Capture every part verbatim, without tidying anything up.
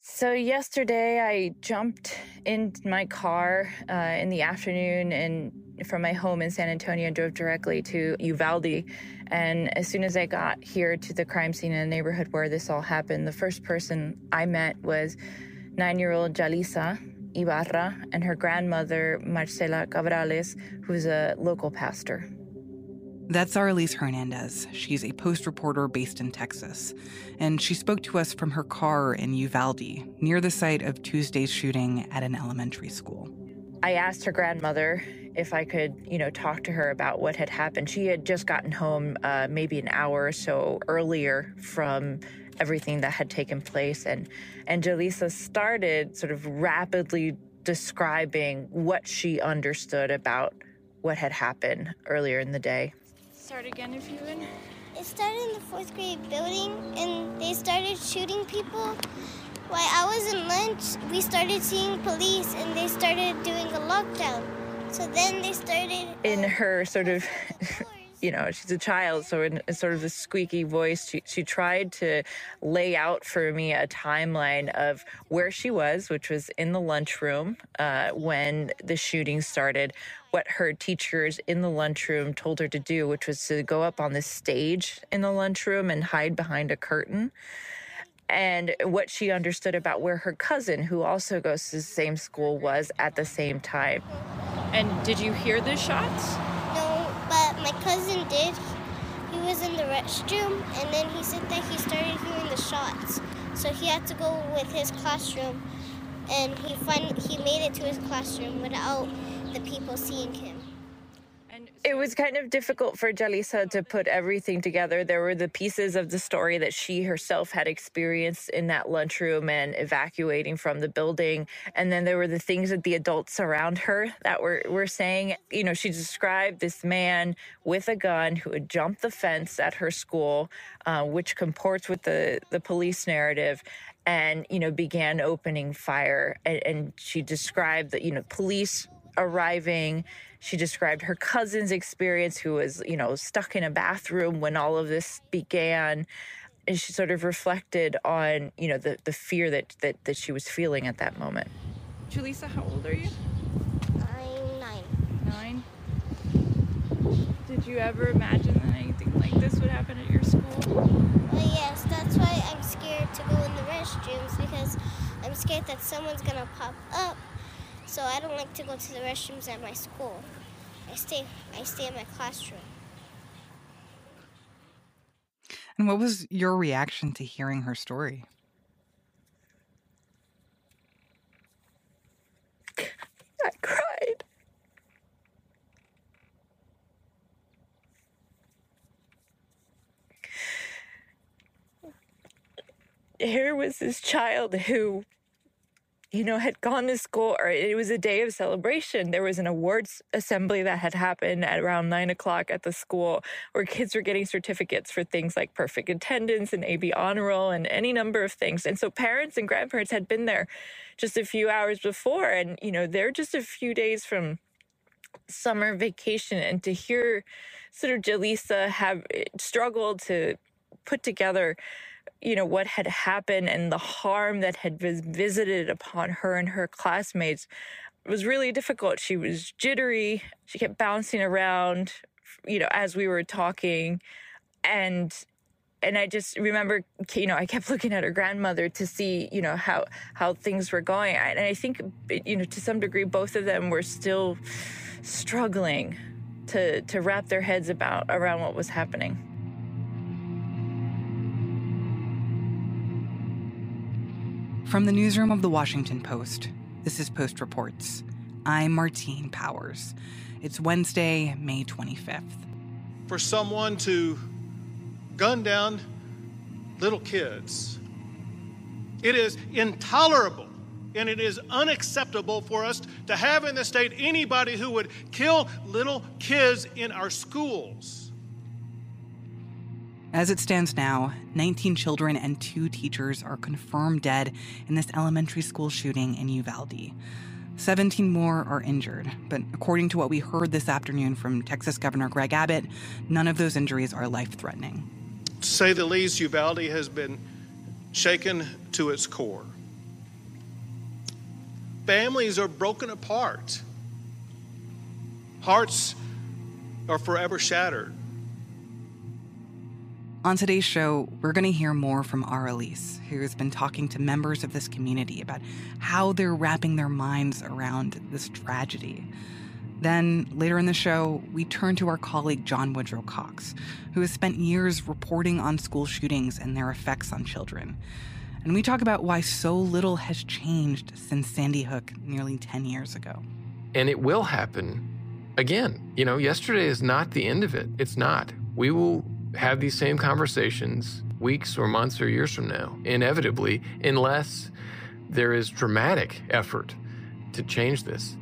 So yesterday I jumped in my car uh, in the afternoon and from my home in San Antonio and drove directly to Uvalde. And as soon as I got here to the crime scene in the neighborhood where this all happened, the first person I met was nine-year-old Jalisa Ibarra and her grandmother, Marcela Cabrales, who's a local pastor. That's Aralise Hernandez. She's a Post reporter based in Texas, and she spoke to us from her car in Uvalde, near the site of Tuesday's shooting at an elementary school. I asked her grandmother if I could, you know, talk to her about what had happened. She had just gotten home uh, maybe an hour or so earlier from everything that had taken place, and, and Jalisa started sort of rapidly describing what she understood about what had happened earlier in the day. Start again if you would. It started in the fourth grade building, and they started shooting people. While I was in lunch, we started seeing police, and they started doing a lockdown. So then they started... Uh, in her sort of, you know, she's a child, so in sort of a squeaky voice, she, she tried to lay out for me a timeline of where she was, which was in the lunchroom uh, when the shooting started, what her teachers in the lunchroom told her to do, which was to go up on the stage in the lunchroom and hide behind a curtain, and what she understood about where her cousin, who also goes to the same school, was at the same time. And did you hear the shots? No, but my cousin did. He was in the restroom, and then he said that he started hearing the shots. So he had to go with his classroom, and he fin- he made it to his classroom without the people seeing him. It was kind of difficult for Jalisa to put everything together. There were the pieces of the story that she herself had experienced in that lunchroom and evacuating from the building. And then there were the things that the adults around her that were, were saying. You know, she described this man with a gun who had jumped the fence at her school, uh, which comports with the, the police narrative, and, you know, began opening fire. And, and she described that, you know, police arriving. She described her cousin's experience, who was, you know, stuck in a bathroom when all of this began. And she sort of reflected on, you know, the, the fear that, that, that she was feeling at that moment. Jalisa, how old are you? I'm nine. Nine? Did you ever imagine that anything like this would happen at your school? Well, yes, that's why I'm scared to go in the restrooms, because I'm scared that someone's gonna pop up. So I don't like to go to the restrooms at my school. I stay I stay in my classroom. And what was your reaction to hearing her story? I cried. Here was this child who, you know, had gone to school, or it was a day of celebration. There was an awards assembly that had happened at around nine o'clock at the school, where kids were getting certificates for things like perfect attendance and A B honor roll and any number of things. And so parents and grandparents had been there just a few hours before. And, you know, they're just a few days from summer vacation. And to hear sort of Jalisa have struggled to put together, you know, what had happened and the harm that had been visited upon her and her classmates was really difficult. She was jittery. She kept bouncing around, you know, as we were talking. And and I just remember, you know, I kept looking at her grandmother to see, you know, how, how things were going. And I think, you know, to some degree, both of them were still struggling to to wrap their heads about around what was happening. From the newsroom of The Washington Post, this is Post Reports. I'm Martine Powers. It's Wednesday, May twenty-fifth. For someone to gun down little kids, it is intolerable and it is unacceptable for us to have in the state anybody who would kill little kids in our schools. As it stands now, nineteen children and two teachers are confirmed dead in this elementary school shooting in Uvalde. seventeen more are injured, but according to what we heard this afternoon from Texas Governor Greg Abbott, none of those injuries are life-threatening. To say the least, Uvalde has been shaken to its core. Families are broken apart. Hearts are forever shattered. On today's show, we're going to hear more from Aralise, who has been talking to members of this community about how they're wrapping their minds around this tragedy. Then, later in the show, we turn to our colleague John Woodrow Cox, who has spent years reporting on school shootings and their effects on children. And we talk about why so little has changed since Sandy Hook nearly ten years ago. And it will happen again. You know, yesterday is not the end of it. It's not. We will have these same conversations weeks or months or years from now, inevitably, unless there is dramatic effort to change this.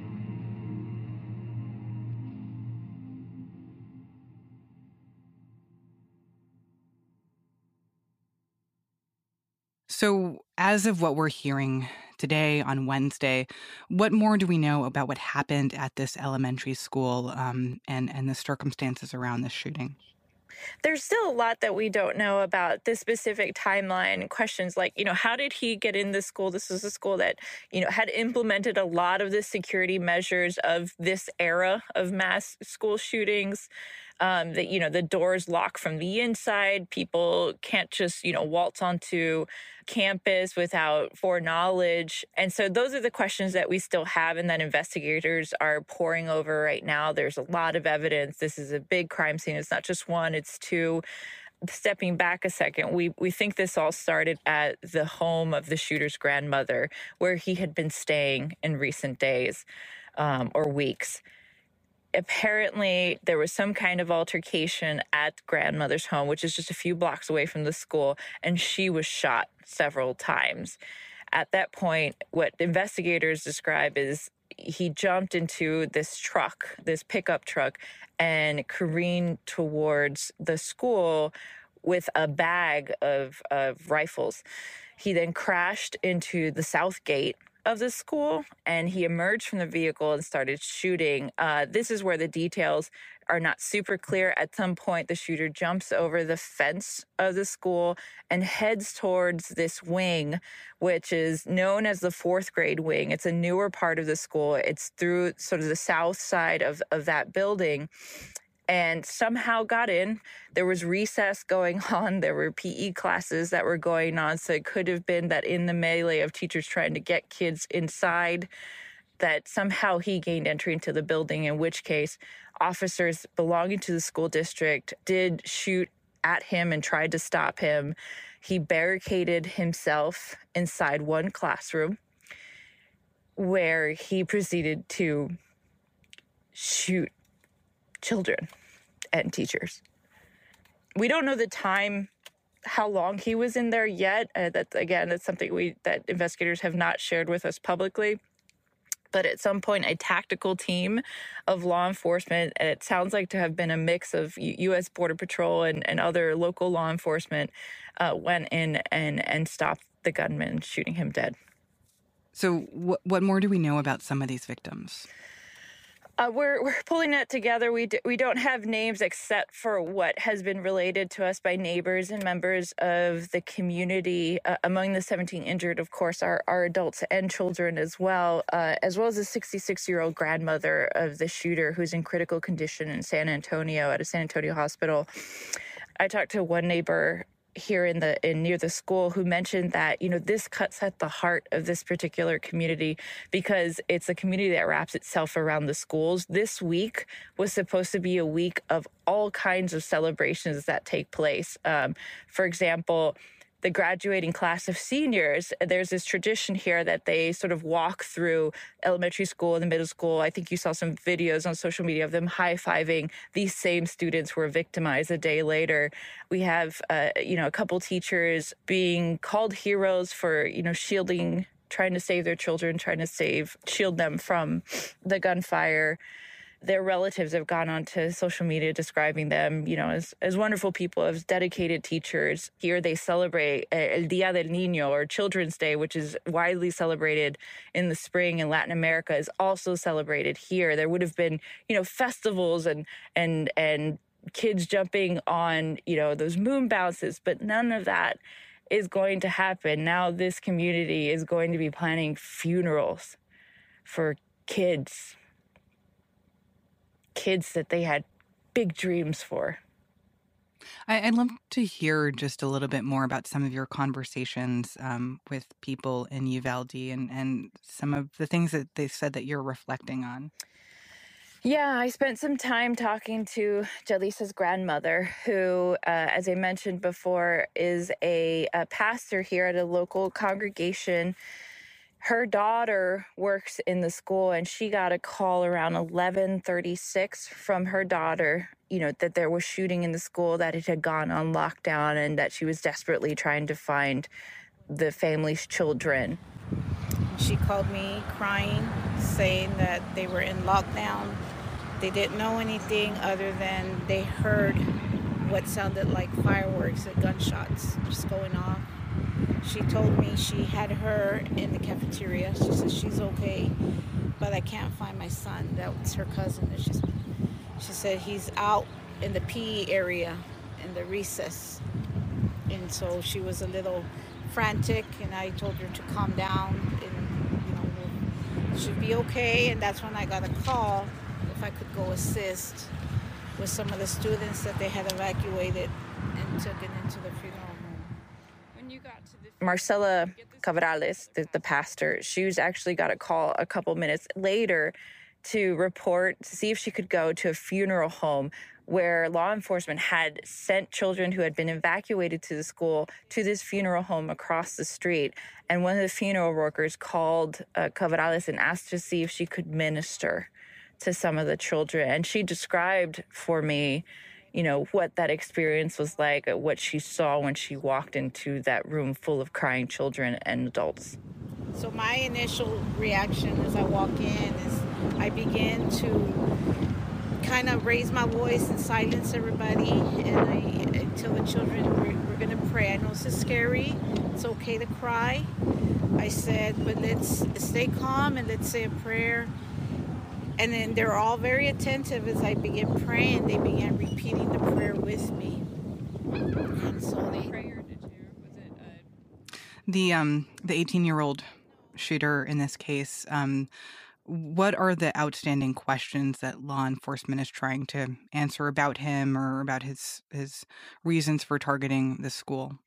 So, as of what we're hearing today on Wednesday, what more do we know about what happened at this elementary school um, and, and the circumstances around this shooting? There's still a lot that we don't know about the specific timeline. Questions like, you know, how did he get in this school? This is a school that, you know, had implemented a lot of the security measures of this era of mass school shootings. Um, that, you know, the doors lock from the inside. People can't just, you know, waltz onto campus without foreknowledge. And so those are the questions that we still have and that investigators are poring over right now. There's a lot of evidence. This is a big crime scene. It's not just one, it's two. Stepping back a second, we, we think this all started at the home of the shooter's grandmother, where he had been staying in recent days um, or weeks. Apparently, there was some kind of altercation at grandmother's home, which is just a few blocks away from the school, and she was shot several times. At that point, what investigators describe is he jumped into this truck, this pickup truck, and careened towards the school with a bag of, of rifles. He then crashed into the south gate of the school, and he emerged from the vehicle and started shooting. Uh, this is where the details are not super clear. At some point, the shooter jumps over the fence of the school and heads towards this wing, which is known as the fourth grade wing. It's a newer part of the school. It's through sort of the south side of, of that building. And somehow got in. There was recess going on. There were P E classes that were going on. So it could have been that in the melee of teachers trying to get kids inside, that somehow he gained entry into the building, in which case officers belonging to the school district did shoot at him and tried to stop him. He barricaded himself inside one classroom, where he proceeded to shoot children and teachers. We don't know the time, how long he was in there yet. Uh, that again, that's something we that investigators have not shared with us publicly. But at some point, a tactical team of law enforcement, and it sounds like to have been a mix of U S Border Patrol and, and other local law enforcement, uh, went in and, and stopped the gunman, shooting him dead. So wh- what more do we know about some of these victims? Uh, we're we're pulling that together. We d- we don't have names except for what has been related to us by neighbors and members of the community. Uh, among the seventeen injured, of course, are, are adults and children as well, uh, as well as a sixty-six-year-old grandmother of the shooter who's in critical condition in San Antonio at a San Antonio hospital. I talked to one neighbor here in the in near the school who mentioned that, you know, this cuts at the heart of this particular community because it's a community that wraps itself around the schools. This week was supposed to be a week of all kinds of celebrations that take place. Um, for example, the graduating class of seniors, there's this tradition here that they sort of walk through elementary school and the middle school. I think you saw some videos on social media of them high-fiving these same students who were victimized a day later. We have, uh, you know, a couple teachers being called heroes for, you know, shielding, trying to save their children, trying to save, shield them from the gunfire. Their relatives have gone on to social media describing them, you know, as, as wonderful people, as dedicated teachers. Here they celebrate El Día del Niño, or Children's Day, which is widely celebrated in the spring in Latin America, is also celebrated here. There would have been, you know, festivals and and and kids jumping on, you know, those moon bounces, but none of that is going to happen. Now this community is going to be planning funerals for kids. Kids that they had big dreams for. I, I'd love to hear just a little bit more about some of your conversations um, with people in Uvalde and, and some of the things that they said that you're reflecting on. Yeah, I spent some time talking to Jalisa's grandmother, who, uh, as I mentioned before, is a, a pastor here at a local congregation. Her daughter works in the school, and she got a call around eleven thirty-six from her daughter, you know, that there was shooting in the school, that it had gone on lockdown, and that she was desperately trying to find the family's children. She called me crying, saying that they were in lockdown. They didn't know anything other than they heard what sounded like fireworks and gunshots just going off. She told me she had her in the cafeteria. She said she's okay, but I can't find my son. That's her cousin. She's, she said he's out in the P E area in the recess. And so she was a little frantic, and I told her to calm down and, you know, she'd be okay. And that's when I got a call if I could go assist with some of the students that they had evacuated and took it into the funeral home. When you got to the Marcela Cabrales, the, the pastor, she was actually got a call a couple minutes later to report, to see if she could go to a funeral home where law enforcement had sent children who had been evacuated to the school to this funeral home across the street. And one of the funeral workers called uh, Cabrales and asked to see if she could minister to some of the children. And she described for me, you know, what that experience was like, what she saw when she walked into that room full of crying children and adults. So my initial reaction as I walk in is I begin to kind of raise my voice and silence everybody, and I, I tell the children we're, we're going to pray. I know this is scary. It's okay to cry. I said, but let's stay calm and let's say a prayer. And then they're all very attentive as I begin praying. They began repeating the prayer with me. And so they... The um the eighteen-year-old shooter in this case, um, what are the outstanding questions that law enforcement is trying to answer about him or about his his reasons for targeting the school?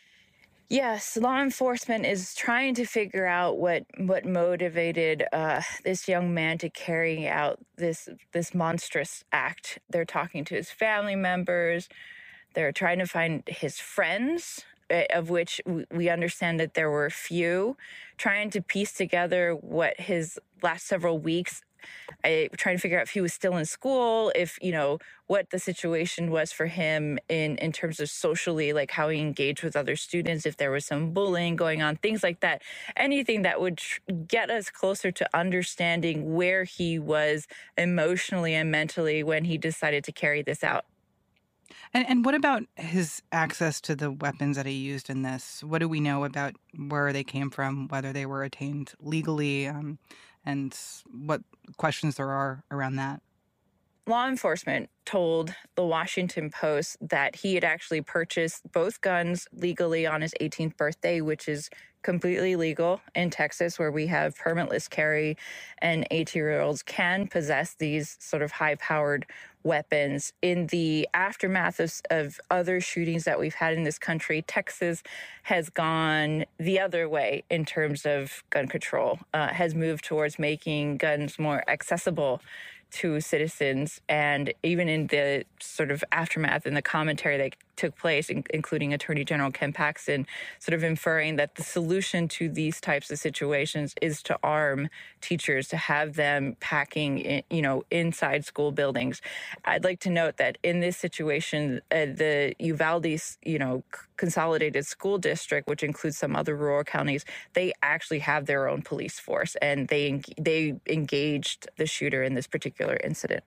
Yes, law enforcement is trying to figure out what what motivated uh, this young man to carry out this this monstrous act. They're talking to his family members. They're trying to find his friends, of which we understand that there were a few, trying to piece together what his last several weeks, I, trying to figure out if he was still in school, if, you know, what the situation was for him in, in terms of socially, like how he engaged with other students, if there was some bullying going on, things like that. Anything that would tr- get us closer to understanding where he was emotionally and mentally when he decided to carry this out. And and what about his access to the weapons that he used in this? What do we know about where they came from, whether they were attained legally, um, and what questions there are around that? Law enforcement told the Washington Post that he had actually purchased both guns legally on his eighteenth birthday, which is completely legal in Texas, where we have permitless carry, and eighteen-year-olds can possess these sort of high-powered weapons. In the aftermath of, of other shootings that we've had in this country, Texas has gone the other way in terms of gun control, uh, has moved towards making guns more accessible to citizens. And even in the sort of aftermath and the commentary that took place, in, including Attorney General Ken Paxton, sort of inferring that the solution to these types of situations is to arm teachers, to have them packing, in, you know, inside school buildings. I'd like to note that in this situation, uh, the Uvalde, you know, Consolidated School District, which includes some other rural counties, they actually have their own police force, and they they engaged the shooter in this particular incident.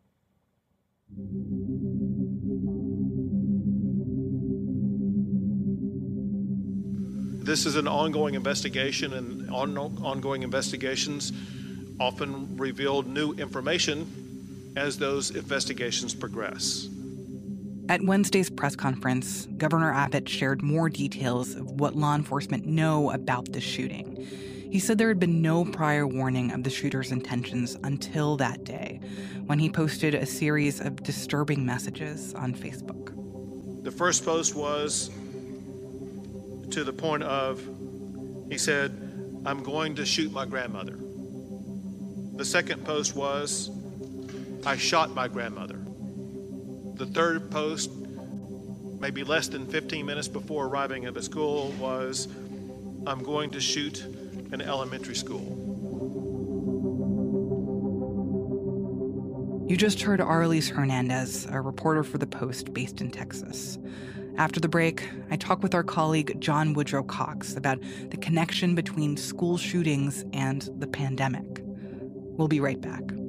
This is an ongoing investigation, and on, ongoing investigations often reveal new information as those investigations progress. At Wednesday's press conference, Governor Abbott shared more details of what law enforcement know about the shooting. He said there had been no prior warning of the shooter's intentions until that day, when he posted a series of disturbing messages on Facebook. The first post was to the point of, he said, "I'm going to shoot my grandmother." The second post was, "I shot my grandmother." The third post, maybe less than fifteen minutes before arriving at the school, was, "I'm going to shoot an elementary school." You just heard Arlis Hernandez, a reporter for The Post based in Texas. After the break, I talk with our colleague John Woodrow Cox about the connection between school shootings and the pandemic. We'll be right back.